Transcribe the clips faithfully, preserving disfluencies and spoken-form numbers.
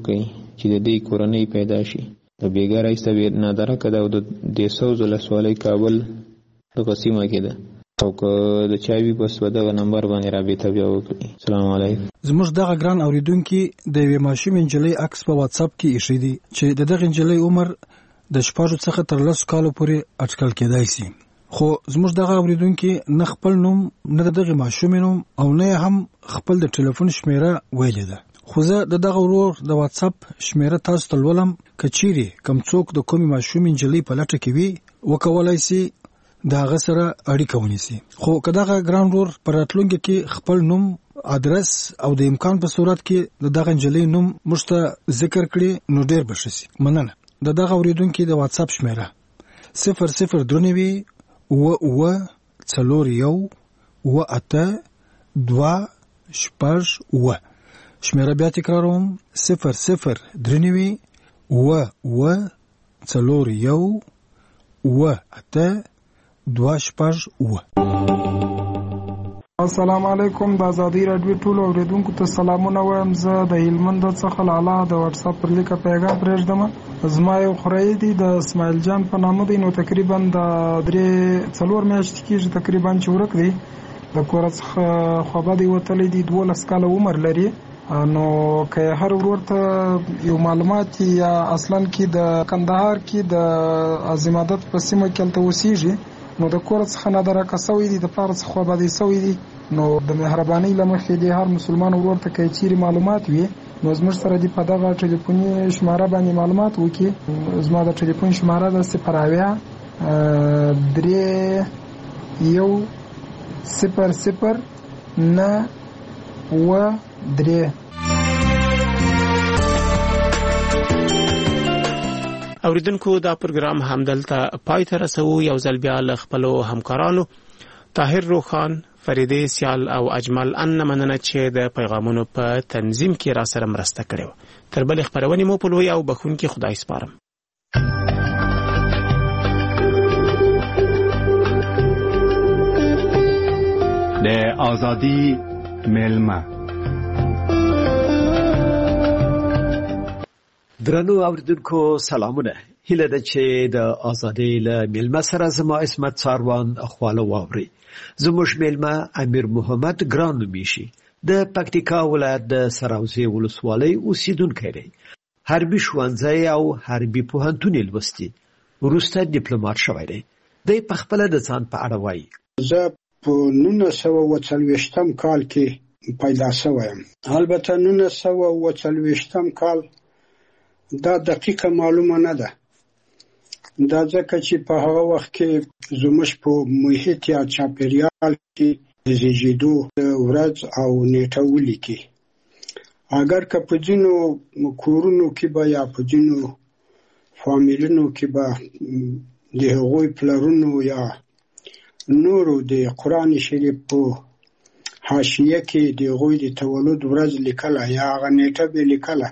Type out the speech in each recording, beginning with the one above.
کوي چې د دې کورنۍ پیدا شي. د بیګا رئیس ته نادرکه ده او د دیسوز ولسوالۍ کابل دغه سیمه کې ده او که د چا وي بس په دغه نمبر باندې رابطه بیا وکړي. السلام علیکم. زموږ دغه ګران اوریدونکي د یوې ماشومې نجلۍ عکس په واتساپ کې ایښی دی چې د دغه نجلۍ عمر د شپږو څخه تر لسو کالو پورې اټکل کېدای شي. خو زموږ دغه اوریدونکي نه خپل نوم نه د دغه ماشومې نوم او نه هم خپل د ټلیفون شمیره ویلې ده. خو زه د دغه ورور د واتساپ شمیره تاسو ته لولم که چیرې کوم څوک د کومې ماشومې نجلۍ په لټه کې وي وکولای شي د هغه سره اړیکه ونیسي. خو که دغه ګران ورور په راتلونکي کې خپل نوم ادرس او د امکان په صورت کې د دغه نجلۍ نوم موږ ته ذکر کړي نو ډیر به ښه شي. مننه. د دغه اوریدونکي د واتساپ شمیره صفر صفر درې نوي اوه اوه څلور یو اوه اته دوه شپږ اوه. شمیره بیا تکراروم صفر صفر درې نوي اوه اوه څلور یو اوه اته دوه شپږ اوه. السلام علیکم. د ازادي راډیو ټولو اوریدونکو ته سلامونه وایم. زه د هلمند څخه لاله د واتس اپ پر لیکه پیغام پرېږدم. زما یو خوری دی د اسماعیل جان په نامه دی، نو تقریبا د درې څلور میاشتې کېږي تقریبا چې ورک دی. د کور څخه خوابدی وتلی دی، دولس کاله عمر لري. نو که هر ورور ته یو معلومات یا اصلا کې د کندهار کې د عظیمادت په سیمه کې هلته اوسیږي، نو د کور څخه نادرکه سوی دی، د پلار څخه خوابدی سوی دی. نو د مهربانۍ له مخې د هر مسلمان ورور ته که چیرې معلومات وي نو زموږ سره دې په دغه ټلیفوني شماره باندې معلومات وکړي. زما د ټلیفون شماره ده صفر اویا درې یو صفر صفر نه اوه درې. اوریدونکو دا پروګرام همدلته پای ته رسو. یو ځل بیا له خپلو همکارانو طاهر روخان، فریدې سیال او اجمل ان مننه چې د پیغامونو په تنظیم کې را سره مرسته کړې. تر بلې خبرونې مو په لوی او بخښونکي خدای سپارم. د ازادي ملما. درنو اوریدونکو سلامونه. هیله ده چې د ازادي له ملما سره زما اسمت څاروان خواله واوري. زموږ ملما امیر محمد ګران نومیشي د پکتیکا ولایت د سراوزي ولسوالۍ اوسیدونکی دی. حربي ښوونځی او حربي پوهنتون یې لوستی، وروسته ډیپلوماټ شوی دی. دی په خپله د ځان په اړه وایي: زه په نولس سوه اوه څلوېښتم کال کې پیدا شویم. البته نولس سوه اوه څلوېښتم کال دا دقیقه معلومه نه ده، دا ځکه چې په هغه وخت کې زموږ په محیط یا چاپیریال کې د زیږېدو ورځ او نیټه ولیکي. اگر که په ځینو کورونو کې به یا په ځینو فامیلونو کې به د هغوی پلرونو یا نورو د قرآن شریف په حاشیه کې د هغوی د تولد ورځ لیکله یا هغه نیټه به لیکله،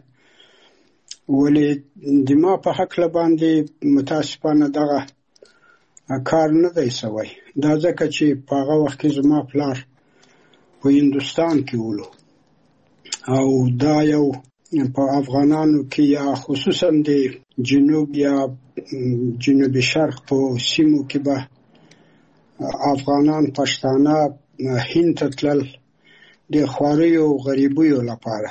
ولې د ما په هکله باندې متاسفانه دغه کار نه دی سوی. دا ځکه چې په هغه وخت کې زما پلار په هندوستان کې ولو او دا یو په افغانانو کې یا خصوصا د جنوب یا جنوب شرق په سیمو کې به افغانان پښتانه هند ته تلل د خواریو غریبیو لپاره.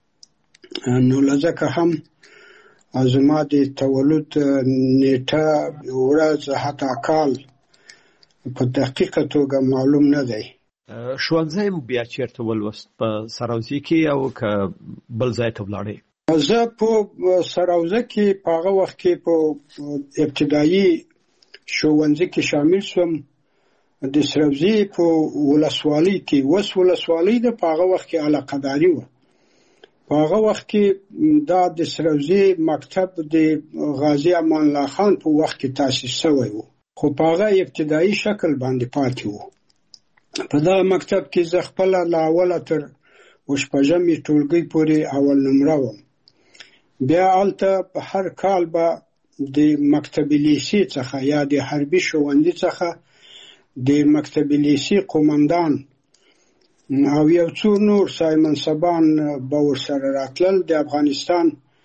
نو لځکه هم زما د تولد نیټه ورځ حتی کال په دقیقه توګه معلوم نه دی. ښوونځی مو بیا چیرته ولوست؟ په سراوزي کې او که بل ځای ته ولاړې؟ زه په سراوزه کې په هغه وخت کې په ابتدایي ښوونځي کې شامل شوم. د سراوزي په ولسوالۍ کې وس ولسوالۍ ده، په هغه وخت کې علاقه‌داري وه. په هغه وخت کې دا د سراوزي مکتب د غازي امان الله خان په وخت کې تاسیس شوی و، خو په هغه ابتدایي شکل باندې پاتې و. په دغه مکتب کې زه خپله له اوله تر شپږمې ټولګۍ پورې اول نمره وم. بیا هلته په هر کال به د مکتب لیسې څخه یا د حربي ښوونځي څخه د مکتب لیسې قومندان او یو څو نور صاحب منصبان به ورسره راتلل. د افغانستان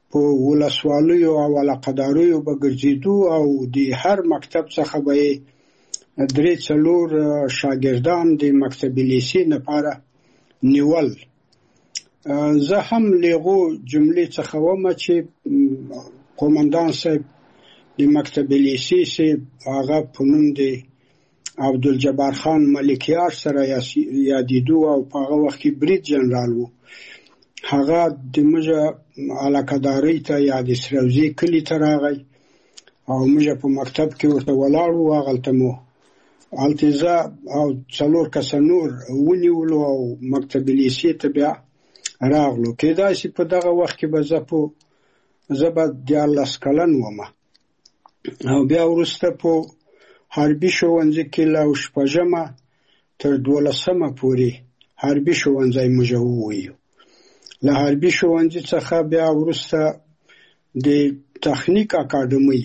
په ولسوالیو او علاقداریو به ګرځېدو او د هر مکتب څخه به درې څلور شاګردان د مکتب لیسې لپاره نیول. زه هم لیغو جملې څخه وم چې قومندان صاحب د مکتب لیسې صاحب هغه په نوم د عبدالجبار خان ملکیار سره یادېدو او په هغه وخت کې برید جنرال و. هغه د موږ علاقدارۍ ته یا د سروزي کلي ته راغی او موږ په مکتب کې ورته ولاړ وو. هغلته مو هلته زه او څلور کسه نور ونیولو او مکتب لیسې ته بیا راغلو. کېدای شي په دغه وخت کې به زه په زه به دیارلس کلن وم او بیا وروسته په حربي ښوونځي کې له شپږمه تر دولسمه پورې حربي ښوونځی موږ وویو. له حربي ښوونځي څخه بیا وروسته د تخنیک اکاډمۍ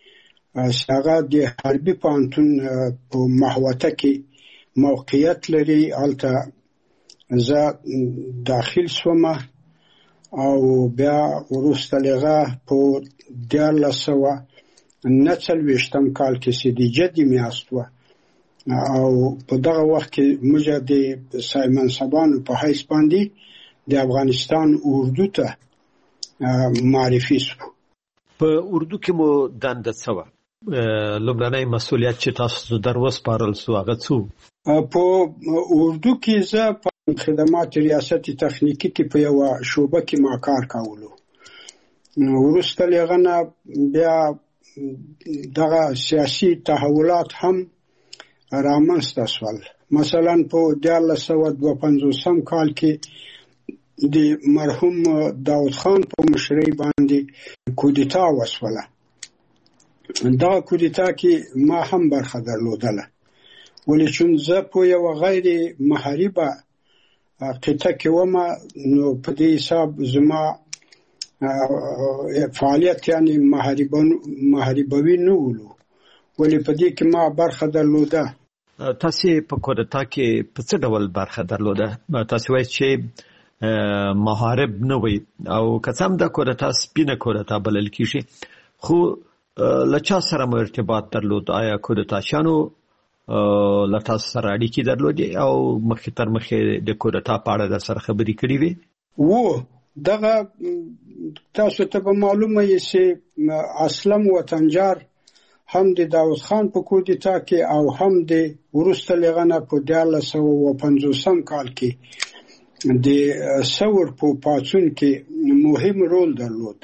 هغه د حربي پوهنتون په محوطه کې موقعیت لري. هلته زه داخل شوم او بیا وروسته هغه په دیارلس سوه نه څلوېښتم کال کې سدیجه د میاشت وه او په دغه وخت کې موږ د سایمنصبانو په حیث باندې د افغانستان اردو ته معرفي شو. په اردو کې مو دنده څه وه؟ لومړنی مسؤلیت چې تاسو در وسپارل سو هغه څه و؟ په اردو کې زه په خدمات ریاست تخنیکي کې په یوه شعبه کې ما کار کولو. وروسته له هغه نه بیا دغه سیاسي تحولات هم رامنځته شول. مثلا په دیارلس سوه دوه پنځوسم کال کې د مرحوم داود خان په مشرۍ باندې کودتا وشوله. دغه کودتا کې ما هم برخه درلودله، ولې چون زه په یوه غیر محاربه قطعه کې وم، نو په دې حساب زما فعالیت یعنی محاربوي نه ولو، ولې په دې کې ما برخه درلوده. تاسو په کودتا کې په څه ډول برخه درلوده؟ تاسو وایي چې محارب نه وي او قسم د کودتا سپینه کودتا بلل کیږي، خو لچا سره مو ارتباط درلود؟ آیا کودتاشانو لتا سره اړیکې درلودې او مخکې تر مخکې د کودتا په اړه در سره خبرې کړې وې؟ وو دغه تاسو ته به معلومه یې چې اسلم وطنجار هم د داود خان په کودتا کې او هم د وروسته له هغه نه په دیارلس سوه اوه پنځوسم کال کې د ثور په پاڅون کې مهم رول درلود.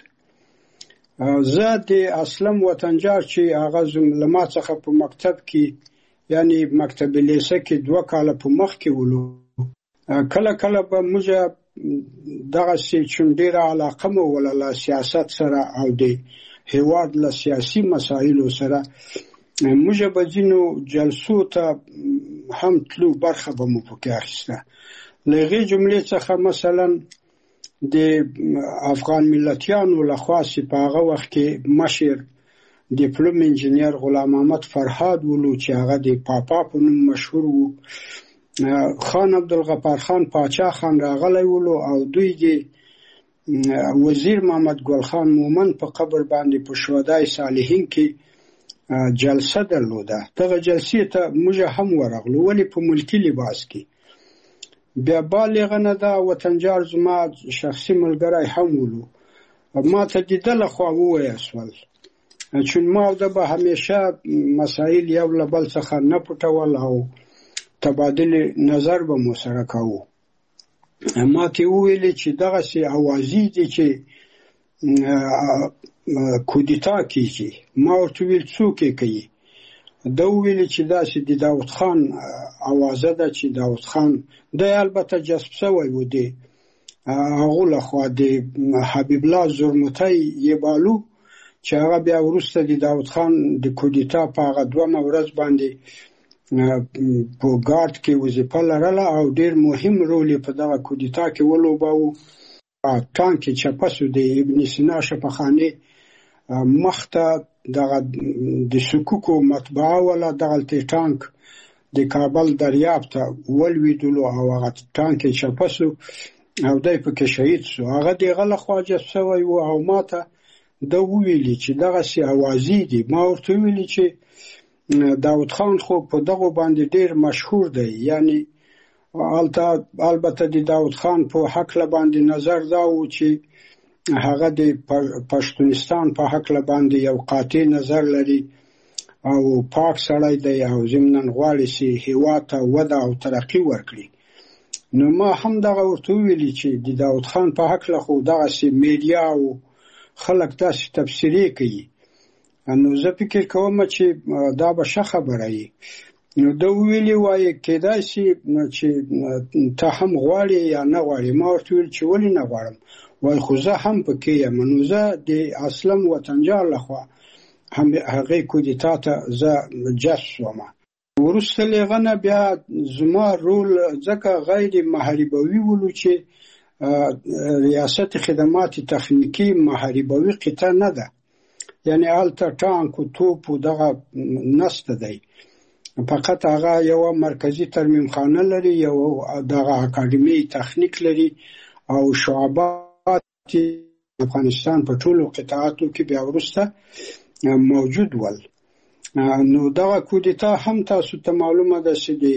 زه د اسلم وطنجار چې هغه له ما څخه په مکتب کې یعنی مکتب لیسه کې دوه کاله په مخ کې ولو، کله کله به موږ دغه سي چون ډیره علاقه مو ولله سیاست سره او د هیواد له سیاسي مسایلو سره، موږ به ځینو جلسو ته هم تلو، برخه به مو پکې اخیسته. له هغې جملې څخه مثلا د افغان ملتیانو لخوا چې په هغه وخت کې مشر ډیپلوم انجینیر غلام محمد فرهاد ولو چې هغه د پاپا په نوم مشهور وو، خان عبدالغفار خان پاچا خان راغلی ولو او دوی د وزیر محمد ګل خان مومن په قبر باندې په شهدای صالحین کې جلسه درلوده. دغه جلسې ته موږ هم ورغلو، ولې په ملکي لباس کې. بیا بالغ نه دا وطنجار زما شخصي ملګری هم ولو، ما ته د ده لخوا وویل شول، چون ما او ده به همیشه مسایل یو له بل څخه نه پټول او تبادل نظر به مو سره کوو. ما ته وویلې چې دغسې اوازې دي چې کودتا کیږي. ما ورته وویل څوک یې کوي؟ ده وویلې چې داسې د داود خان اوازه ده چې داود خان دی البته جذب شوی و د هغو لخوا د حبیب الله زرمتی یې بالو، چې هغه بیا وروسته د داود خان د کودتا په هغه دومه ورځ باندې په ګارد کې وظیفه لرله او ډیر مهم رول یې په دغه کودتا کې ولوباوه. ټانک یې چپه سو د ابن سینا شفاخانې مخته دغه د سکوکو مطبعه وله، دغلته ټانک د کابل دریاب ته ولوېدلو او هغه ټانک یې چپه سو او دای پکې شهید شو. هغه دغه لخوا جسد شوی و او ماته د ویلي چې دغه سي اوازې دي. ما ورته ویلي چې داود خان خو په دغه باندې ډیر مشهور دی، یعنی البته د داود خان په حق له باندې نظر دا و چې هغه د پښتونستان په حق له باندې یو قاطع نظر لري او پاک سړی دی او ضمناً غواړي چې هیواد ته وده او ترقي ورکړي. نو ما هم دغه ورته ویلي چې د داود خان په حق له خو دغه سي میډیا او خلک داسې تفسیرې کوي. نو زه فکر کوم چې دا به ښه خبره وي. نو ده ویلي وایي کیدای شي چې ته هم غواړې یا نه غواړې. ما ورته ویل چې ولې نه غواړم، وایي خو زه هم پکې یم. نو زه د اسلم وطنجان لخوا هم هغې کودتا ته زه جذب شوم. وروسته له هغه نه بیا زما رول ځکه غیر محاربوي ولو چې ریاست خدمات تخنیکی محاربوي قطعه نه ده، یعنی هلته ټانک و توپ و دغه نسته دی، فقط هغه یو مرکزی ترمیم خانه لري، یو دغه اکاډمي تخنیک لري او شعبات افغانستان په ټولو قطعاتو کې بیا وروسته موجود ول. نو دغه کودتا هم تاسو ته معلومه ده چې د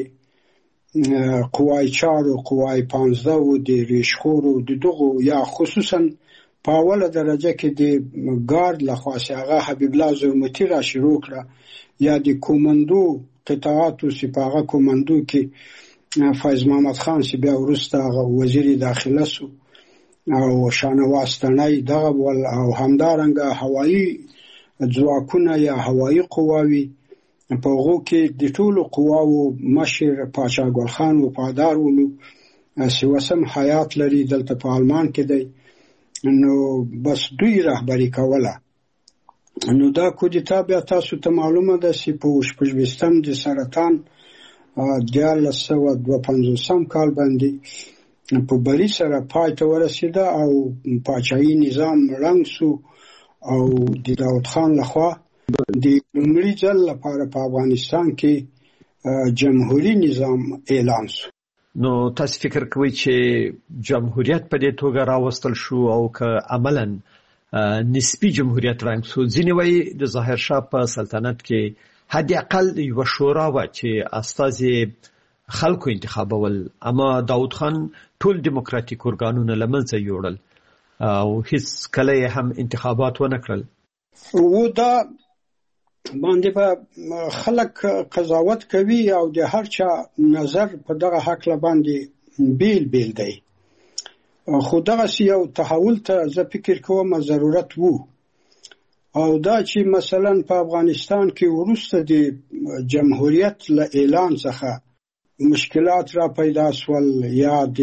قوای چار او قوای پانزده و د ریشخورو د دغو یا خصوصا په اوله درجه کې د ګارد لخوا چې هغه حبیب الله زرمتي را شروع کړه، یا د کومندو قطعاتو چې په هغه کومندو کې فیض محمد خان چې بیا وروسته هغه وزیر داخله سو او شانواز تڼۍ دغه ول، او همدارنګه هوایي ځواکونه یا هوایي قواوي په هغو کې د ټولو قواو مشر پاچا ګل خان وفادار ولو چې وسم حیات لري دلته په آلمان کې دی. نو بس دوی رهبري کوله. نو دا کودتا بیا تاسو ته معلومه ده چې په شپږویشتم د سرطان دیارلس سوه دوه پنځوسم کال باندې په بري سره پای ته ورسېده او پاچاهي نظام ړنګ سو او د داود خان لخوا د لومړي ځل لپاره په افغانستان کې جمهوریت نظام اعلان شو. نو تاسو فکر کوئ چې جمهوریت په دې توګه راوستل شو او که عملاً نسبی جمهوریت رنګ سو؟ ځینې وایي د ظاهر شاه په سلطنت کې حد اقل یوه شورا وه چې استازي خلکو انتخابول، اما داود خان ټول دیموکراتیک ارګانونه له منځه یوړل او هیڅ کله یې هم انتخابات ونه کړل. و دا باندې به خلک قضاوت کوي او د هر چا نظر په دغه حق له باندې بیل بیل دی، خو دغه یو تحول ته زه فکر کوم ضرورت وو. او دا چې مثلا په افغانستان کې وروسته د جمهوریت له اعلان څخه مشکلات را پیدا سول، یا د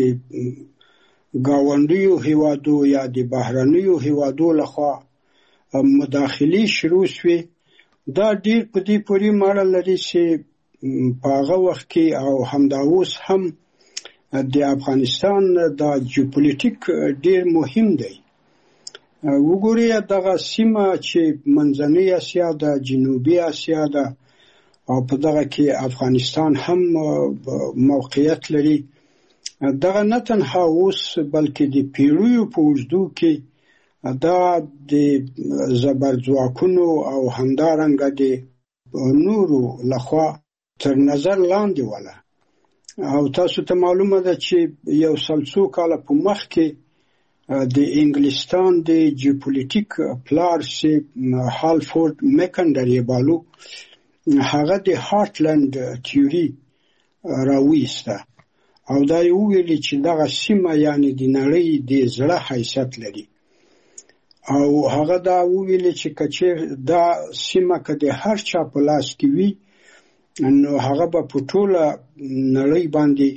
ګاونډیو هیوادو یا د بهرنیو هیوادو لخوا مداخلې شروع شوې، دا ډیر په دې پورې ماړه لري چې په هغه وخت کې او همدا اوس هم د افغانستان د جیوپولیټیک ډیر مهم دی. وګورئ دغه سیمه چې منځنۍ اسیا ده، جنوبي اسیا ده، او په دغه کې افغانستان هم موقعیت لري. دغه نه تنها اوس بلکې د پیړیو په اوږدو کې دا د زبرځواکونو او همدارنګه د نورو لخوا تر نظر لاندې وله. او تاسو ته معلومه ده چې یو سل څو کاله په مخ کې د انګلستان د جیوپولیټیک پلار چې هالفورد میکنډر یې بالو، هغه د هارټلند تیوري راویسته او دا یې وویلي چې دغه سیمه یعنې د نړۍ د زړه حیثیت لري. او هغه دا وویلي چې کچیر دا سیمه که د هر چا په لاس کې وي نو هغه به په ټوله نړۍ باندې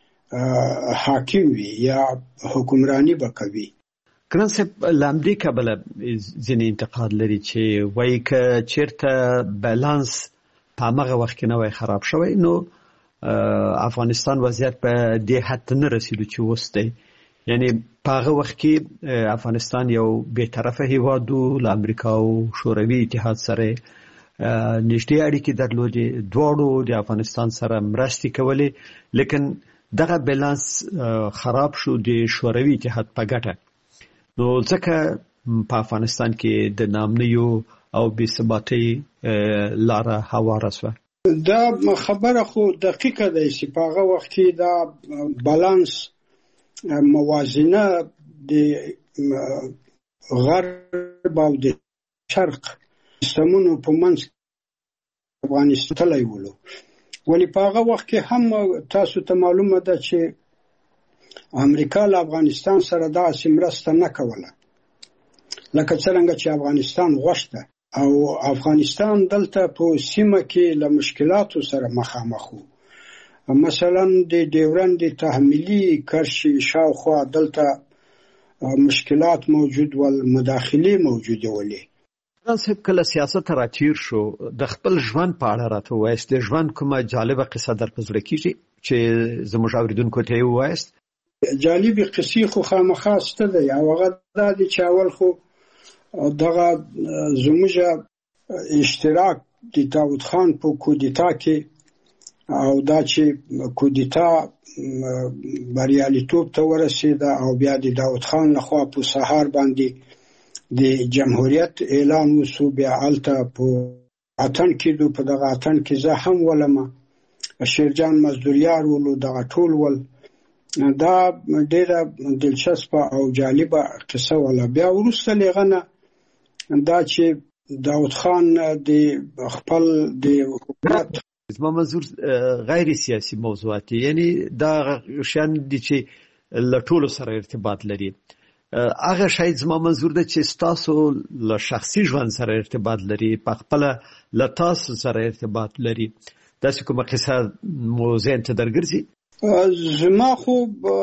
حاکم وي یا حکمرانی به کوي. ګران صاحب، له همدې کبله ځینې انتقاد لري چې وایي که چېرته بیلانس په همغه وخت کې نه وای خراب شوی نو افغانستان وضعیت په دې حد ته نه رسېدو چې اوس دی. یعنی په هغه وخت کې افغانستان یو بې طرفه هیواد و، له امریکا او شوروي اتحاد سره نږدې اړیکې درلودې، دواړو د افغانستان سره مرستې کولې، لیکن دغه بیلانس خراب شو د شوروي اتحاد په ګټه. نو ځکه په افغانستان کې د نامنیو او بې ثباتۍ لاره هواره شوه. دا خبره خو دقیقه ده چې په هغه وخت کې دا بالانس موازنه د غرب او د شرق سیستمونو په منځ افغانستان تللی ولو. ولی په هغه وخت کې هم تاسو ته معلومه ده چې امریکا له افغانستان سره داسې مرسته نه کوله لکه څرنګه چې افغانستان غوښته، او افغانستان دلته په سیمه کې له مشکلاتو سره مخامخ و. مثلا د ډیورند تحمیلي کرښې شاوخوا دلته مشکلات موجود ول، مداخلې موجوده ولې. تاسو کله سیاست راچیر شو د خپل ژوند په اړه راته وایست. د ژوند کومه جالبه قصه در په زړه کېږي چې زموږ اوریدونکو ته یې ووایست؟ جالبې قصې خو خامخا شته دی، او هغه دا دی چې اول خو دغه زموږ اشتراک د داود خان په کودتا کې، او دا چې کودتا بریالیتوب ته ورسېده او بیا د داود خان لخوا په سهار باندې د جمهوریت اعلان وسو. بیا هلته په اتن کې دو په دغه اتن کې زه هم ولمه، شیرجان مزدوریار ولو، دغه ټول ول. دا ډیره دلچسپه او جالبه قصه ولا. بیا وروسته لغنه دا چې داود خان د خپل د حکومت زما منظور غیر سیاسي موضوعات، یعنی دا شان دي چې له ټولو سره ارتباط لري. هغه شاید زما منظور ده چې تاسو له شخصي ژوند سره ارتباط لري، په خپل له تاسو سره ارتباط لري. داسې کومه قصه مو ذهن ته درګرځي؟ زما خو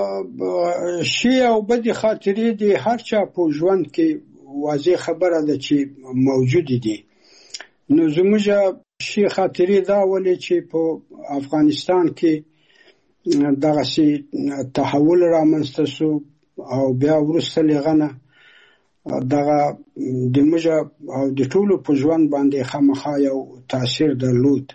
شی او بدې خاطرې دي هر چا په ژوند کې واضح خبره ده چې موجود دي. نو زموږ شی خاطرې دا ولې چې په افغانستان کې دغه سي تحول رامنځته شو، او بیا وروسته لغنه دغه د موږ او د ټولو په ژوند باندې خامخا یو تاثیر درلود.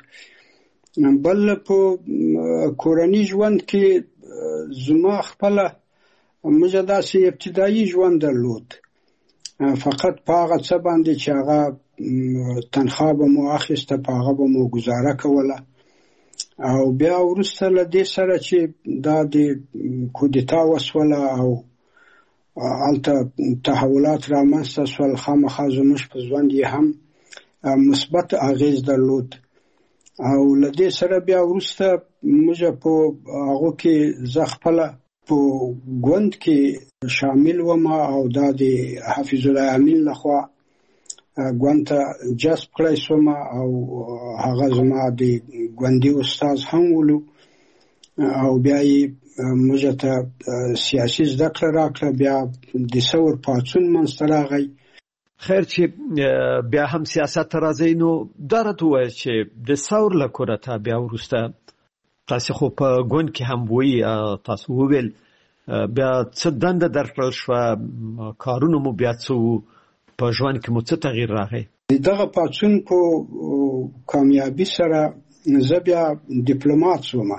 بل په کورنۍ ژوند کې زما خپل موږ داسې ابتدایي ژوند درلود، فقط په هغه څه باندې چې هغه تنخواه به مو اخیسته، په هغه به مو ګزاره کوله. او بیا وروسته له دې سره چې دا د کودتا وسوله او هلته تحولات رامنځته شول، خامخا زموږ په ژوند یې هم مثبت اغیز درلود. او له دې سره بیا وروسته موږ په هغو کې زه خپله په ګوند کې شامل وم، او دا د حفیظ الله امین لخوا ګوند ته جذب کړی شوم، او هغه زما د ګوندي استاد هم ولو، او بیا یې موږ ته سیاسي زده کړه راکړه. بیا د ثور پاڅون منځته راغی. خیر چې بیا هم سیاست ته راځئ، نو دا راته ووایه چې د ثور له کوره ته بیا وروسته تاسې خو په ګوند کې هم وایي، تاسو وویل بیا څه دنده درکړل شوه، کارونه مو بیا څه وو، په ژوند کې مو څه تغییر راغی؟ دغه پاڅون په کامیابي سره زه بیا ډیپلومات شوم.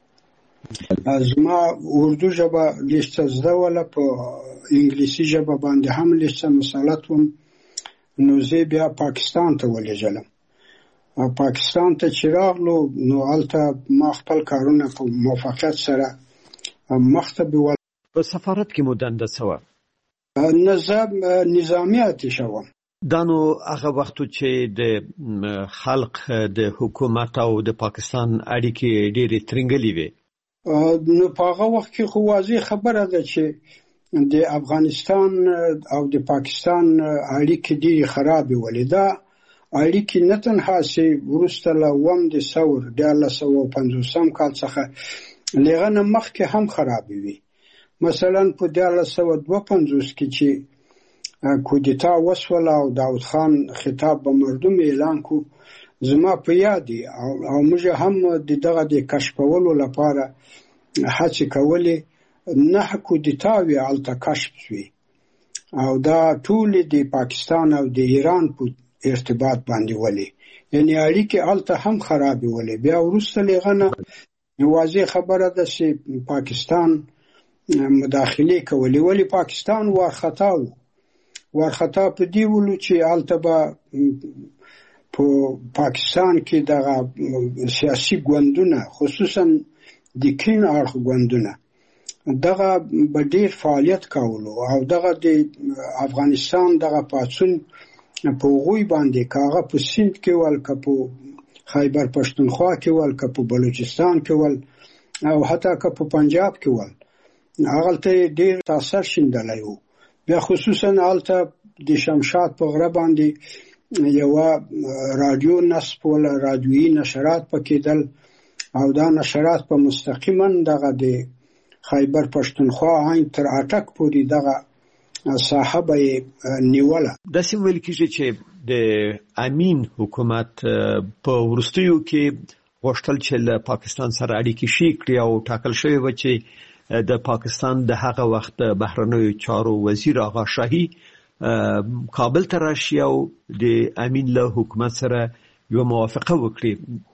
زما اردو ژبه لږ څه زده وله، په انګلیسي ژبه باندې هم لږ څه مسلط وم. نو زه بیا پاکستان ته ولېږلم. پاکستان ته چې راغلو نو هلته ما خپل کارونه په موفقیت سره مخته بیول. په سفارت کې مو دنده څه وه؟ نظام نظامي اتشه وم. دا نو هغه وختو چې د خلق د حکومت او د پاکستان اړیکې ډېرې ترنګلې وې. نو په هغه وخت کې خو واضح خبره ده چې د افغانستان او د پاکستان اړیکې ډېرې خرابې ولې. دا اړیکې نه تنها چې وروسته له اووم د ثور دیارلس سوه پنځوسم کال څخه له هغه مخکې هم خرابې وې. مثلا په دیارلس سوه دوه پنځوس کې چې کودتا وسوله او داود خان خطاب به مردم اعلان کو، زما په یاد دی، او موږ هم د دغه د کشفولو لپاره هڅې کولې. نه کودتاوې هلته کشف شوې، او دا ټولې د پاکستان او د ایران په ارتباط باندې ولې، یعنې اړیکې هلته هم خرابې ولې. بیا وروسته له هغه نه واضح خبره ده چې پاکستان مداخله کوي. ولی پاکستان وارخطا و وارخطا په دی ولو چې التبا په پاکستان کې د سیاسي ګوندونه خصوصا د کین اړخ ګوندونه دغه به ډیر فعالیت کولو او دغه د افغانستان دغه پاتون په غوي باندې کاغه په سند کې ول کپو خیبر پښتونخوا کې ول کپو بلوچستان کې ول او حتی کپو پنجاب کې ول هغه ته ډیر تاثیر شیندلای وو. بیا خصوصا الته د شمشاد په غره باندې یو رادیو نصب ولا رادیویی نشرات پکېدل او دا نشرات په مستقیما دغه د خیبر پښتونخوا عین تر اټک پورې دغه صاحب نیوله. د سیمویل کېږي چې د امین حکومت په ورستیو کې غوښتل چې له پاکستان سره اړیکې شي کړي او ټاکل شوی و چې د پاکستان د هغه وخت بهرنیو چارو وزیر آغا شاهي کابل ته راشي او د امین له حکومت سره یو موافقه وکړي.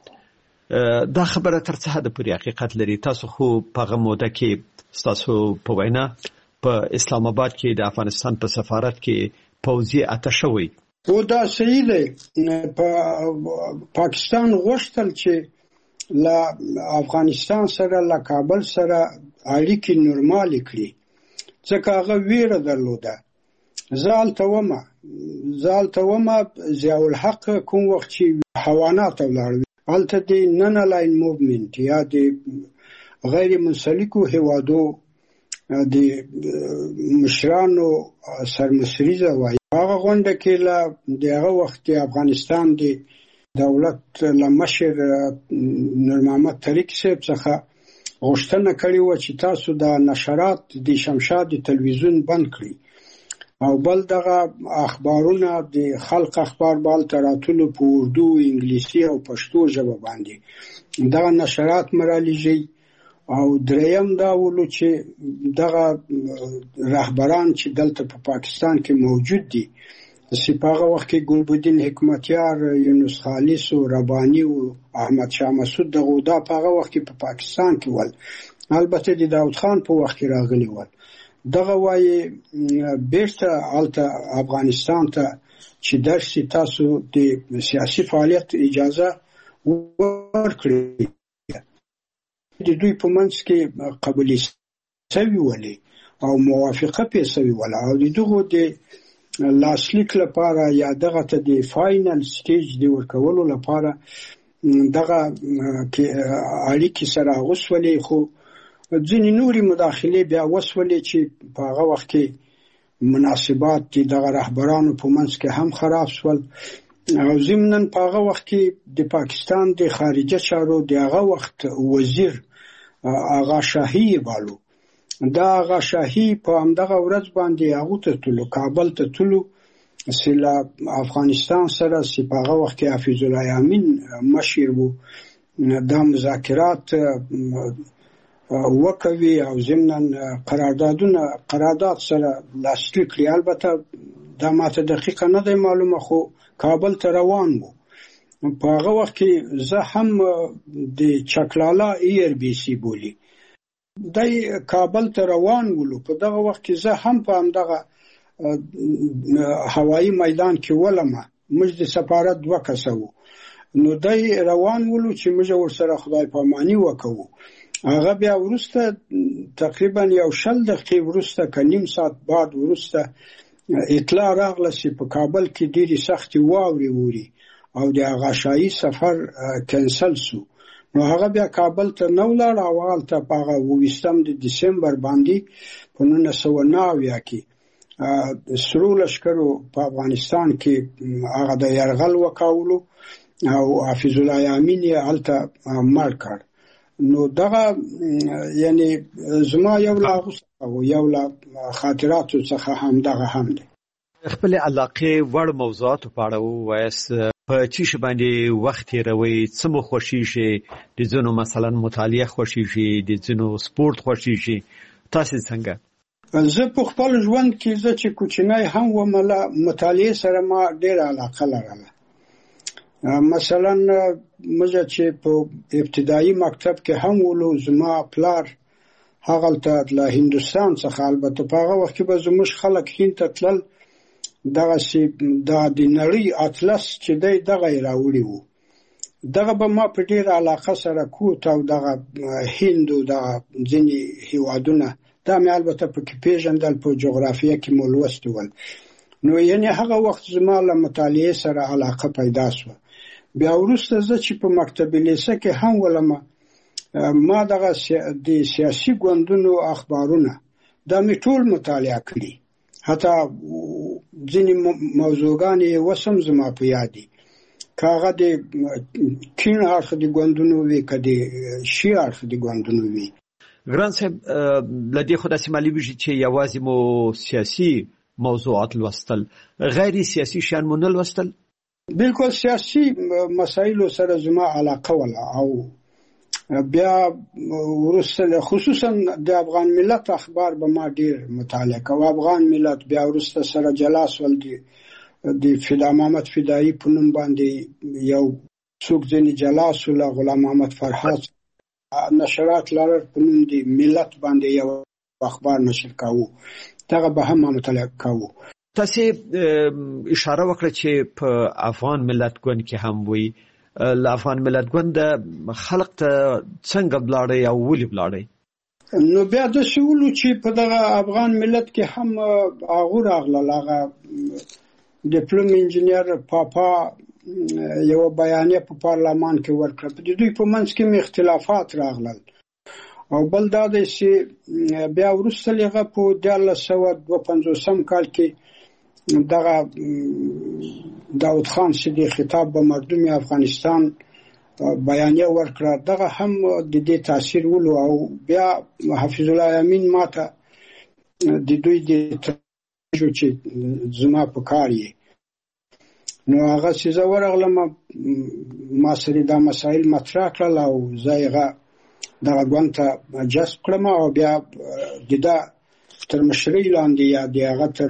دا خبره تر څه حد پورې حقیقت لري؟ تاسو خو په هغه موده کې تاسو په وینا په اسلام آباد کې د افغانستان په سفارت کې پوځي اتشه وي. او دا صحیح دی. په پاکستان غوښتل چې له افغانستان سره له کابل سره اړیکې نورمال کړي ځکه هغه ویره درلوده. زالته ومه زالته ومه ضیاء الحق کوم وخت چې حیوانات ولاړ الته د نن لاین موومنت یا د غیر منسلکو هوادو د مشرانو سرمسریزه وای هغه غونډه کې لا دغه وخت افغانستان د دولت لمشر نور محمد طریق صاحب څخه غوښتنه کړې و چې تاسو د نشرات د شمشاد تلویزیون بند کړئ او بل دغه اخبارونه د خلق اخبار بال تراتلو په اردو انګلیسي او پښتو ژبه باندې دغه نشرات مرالیږي. او دریم دا ولو چې دغه رهبران چې دلته په پا پاکستان کې موجود دي سپاغه وخت کې ګلبدین حکمتیار یونس خالص او ربانی او احمد شاه مسعود دغه دا په هغه وخت کې په پا پاکستان کې ول البته د داود خان په وخت کې راغلي ول دغه وایي بیرته الته افغانستان ته چې درسي تاسو د سیاسي فعالیت اجازه ورکړي د دوی په منځ کې قبولي سوي ولې او موافقه پې سوي ولا او دغه د لاسلیک لپاره یا دغه ته د فاینل سټیج دی ورکولو لپاره دغه اړیکې سره غوښولې خو ځینې نوري مداخله بیا وسولې چې په هغه وخت کې مناسبات دغه رهبرانو په منځ کې هم خراب شول او ضمناً په هغه وخت کې د پاکستان د خارجه چارو د هغه وخت وزیر آغا شاهي بالو دا آغا شاهي په همدغه ورځ باندې هغه ته تلو کابل ته تلو سلا افغانستان سره په هغه وخت کې حفیظ الله امین مشیر وو دا مذاکرات وکوي او ضمناً قراردادونه قرارداد سره لاسلیک کړي. البته دا ماته دقیقه نه دی معلومه خو کابل ته روان وو. په هغه وخت کې زه هم د چکلالا ایر بی سی بولی دای کابل ته روان ولو. په دغه وخت کې زه هم په همدغه هوایی میدان کې ولمه موږ د سفارت دوه کسه وو نو دای روان ولو چې موږ ورسره خدای پامانی وکړو. هغه بیا ورسته تقریبا یو شل دقیقې ورسته که نیم ساعت بعد ورسته اطلاع راغله چې په کابل کې ډېرې سختې واورې ووري او د آغا شاهي سفر کنسل سو. نو هغه بیا کابل ته نه ولاړ او هلته په هغه اوویشتم د دسمبر باندې په نولس سوه نهه اویا کې سرو لښکرو په افغانستان کې هغه د یرغل وکولو او حفیظ الله امین یې هلته مړ کړ. نو دغه یعنی زما یو لا او یو لا خاطراتو څخه هم دغه هم دی. خپل علاقه وړ موضوعات په اړه وایس په چی شي باندې وخت روي څه مو خوشي شي د ځینو مثلا مطالعه خوشي شي د ځینو سپورت خوشي شي تاسو څنګه؟ زه په خپل ژوند کې زه چې کوچنی هم ومله مطالعه سره ما ډېر علاقه لرله مثلا مجه چې په ابتدایي مکتب کې هم ولو زما پلار هغه ته له هندستان څخه البته په هغه وخت کې به زموږ خلک هند ته تلل دغه چې د نړۍ اطلس چې دی دغه راوړي وو دغه به ما په ډېره علاقه سره کوت او دغه هند او دغه ځینې هیوادونه دا مې البته پکې پېژندل په جغرافیه کې مو لوستي ول نو یعنې هغه وخت زما له مطالعې سره علاقه پیدا شوه بیا وروسته زه چې په مکتب لیسه کې هم ولمه ما دغه د سیاسي ګوندونو اخبارونه دا مې ټول مطالعه کړي حتی ځینې موضوعګان یې اوس هم زما په یاد دي که هغه د کیڼ اړخ د ګوندونو وي که د ښي اړخ د ګوندونو وي ګران صاحب له دې خو داسې معلومېږي چې یوازې مو سیاسي موضوعات لوستل غیر سیاسي شیان مو نه لوستل بالکل سیاسي مسایلو سره زما علاقه وله او بیا وروسته خصوصا د افغان ملت اخبار به ما ډیر مطالعه کوم افغان ملت بیا وروسته سره جلاس ول دي د فدا محمد فدایی په نوم باندې یو څوک ځنی جلاس ول غلام محمد فرحات نشرات لرر په نوم دی ملت باندې یو اخبار نشر کاوه دغه به هم مطالعه کاوه تاسو اشاره وکړه چې په افغان ملت ګوند کې هم وي ل افغان ملت ګوند خلق ته څنګه بلاړی او ولې بلاړی نو بیا د شولو چې په دغه افغان ملت کې هم هغه راغله هغه ډیپلوم انجینیر پاپا یو بیانیه په پارلمان کې ورکړه په دوی په منځ کې اختلافات راغلل او بل دا دی چې بیا وروسته لغه په دیارلس سوه دوه پنځوسم کال کې دغه داود خان صدیق خطاب به مردم افغانستان بیانیه ورکړه دغه هم د دې تاثیر ولو او بیا حفیظ الله امین ماته د دوی د جو چې زما په کار یې نو هغه چې زه ورغلم ما سره دا مسایل مطرح کړل او زه یې دغه ګوند ته جذب کړم او بیا د دا تر مشرۍ لاندې یا د هغه تر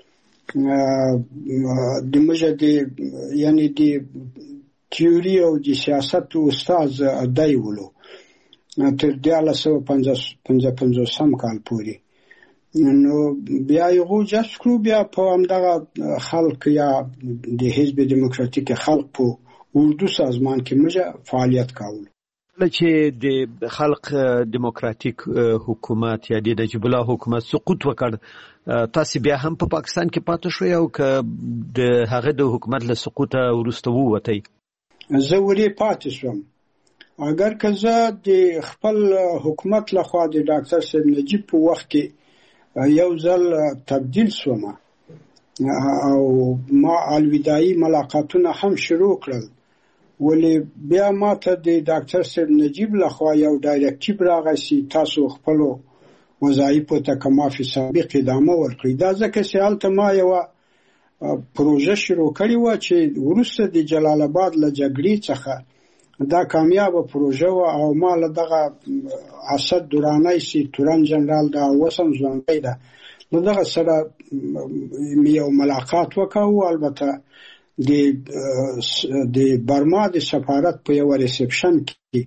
د مجه د یعنی د تیوري او د سیاست استاد دی ولو تر دیارلس سوه پنځه پنځوسم کال پورې نو بیا یو جذب کړو بیا په همدغه خلق یا د حزب دموکراتیک خلق په اردو سازمان کې مجه فعالیت کاول چې د خلق دموکراتیک حکومت یا د نجیب الله حکومت سقوط وکړ تاسو بیا هم په پاکستان کې پاتې شوی او که د هغه د حکومت له سقوط وروسته ووتی زه ولې پاتې شوم اگر که زه د خپل حکومت لخوا د ډاکټر صاحب نجیب په وخت کې یو ځل تبدیل شوم او ما الوداعي ملاقاتونه هم شروع کړل ولی بیا ماته د ډاکټر صاحب نجیب لخوا یو ډایرکټیو راغی چې تاسو خپل وظایفو ته کما فی سابق ادامه ورکړئ دا ځکه چې هلته ما یو پروژه شروع کړې وه چې وروسته د جلال آباد له جګړې څخه دا کامیابه پروژه وه او ما له دغه اسد درانی چې تورن جنرال دا اوس هم ژوندی ده له دغه سره مې یو ملاقات وکړو البته د د برما د سفارت په یو ریسپشن کې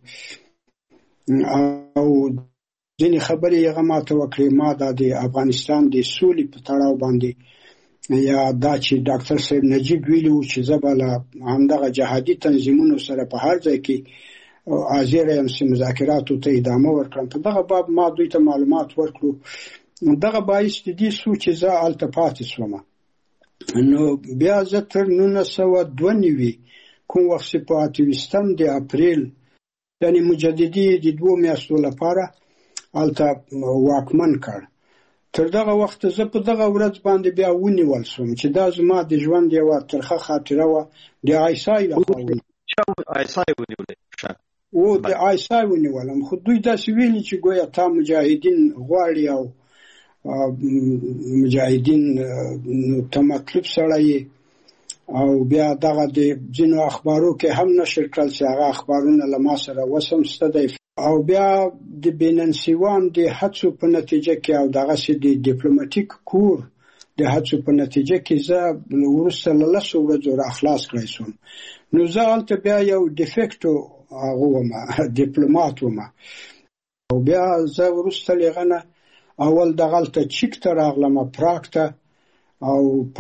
او ځینې خبرې هغه ماته وکړې ما دا د افغانستان د سولې په تړاو باندې یا دا چې ډاکټر صاحب نجیب ویلي و چې زه به له همدغه جهادي تنظیمونو سره په هر ځای کې حاضره یم چې مذاکراتو ته ادامه ورکړم په دغه باب ما دوی ته معلومات ورکړو دغه باعث د دې شو چې زه هلته پاتې شوم نو بیا زه تر نولس سوه دوه نوي کوم وخت چې په اته ویشتم د اپریل یعنې مجددي د دوو میاشتو لپاره هلته واکمن کړ تر دغه وخت زه په دغه ورځ باندې بیا ونیول شوم چې دا زما د ژوند یوه ترخه خاطره وه د آیسای لخوا و د آیسای ونیولم خو دوی داسې ویلي چې ګویا تا مجاهدین غواړي او مجاهدین ته مطلوب سړی او بیا دغه د ځینو اخبارو کې هم نشر کړل چې هغه اخبارونه له ما سره اوس هم شته دی او بیا د بیننسیوان د هڅو په نتیجه کې او دغسې د ډیپلوماتیک کور د هڅو په نتیجه کې زه وروسته له لسو ورځو را خلاص کړی شوم. نو زه هلته بیا یو ډیفیکټو هغه ومه ډیپلومات ومه او بیا زه وروسته له هغه نه اول دغلته چیک ته راغلم پراګ ته او